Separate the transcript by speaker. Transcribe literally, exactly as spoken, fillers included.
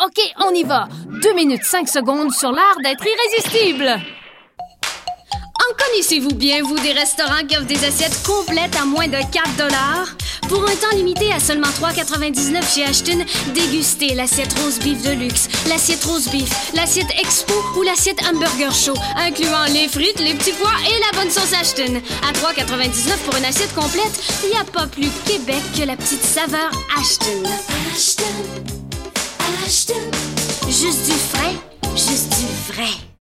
Speaker 1: OK, on y va. Deux minutes cinq secondes sur l'art d'être irrésistible.
Speaker 2: En connaissez-vous bien, vous, des restaurants qui offrent des assiettes complètes à moins de quatre dollars? Pour un temps limité à seulement trois quatre-vingt-dix-neuf chez Ashton, dégustez l'assiette rose beef de luxe, l'assiette rose beef, l'assiette expo ou l'assiette hamburger show, incluant les frites, les petits pois et la bonne sauce Ashton. À trois quatre-vingt-dix-neuf pour une assiette complète, il n'y a pas plus Québec que la petite saveur Ashton. Ashton, Ashton, juste du frais, juste du vrai.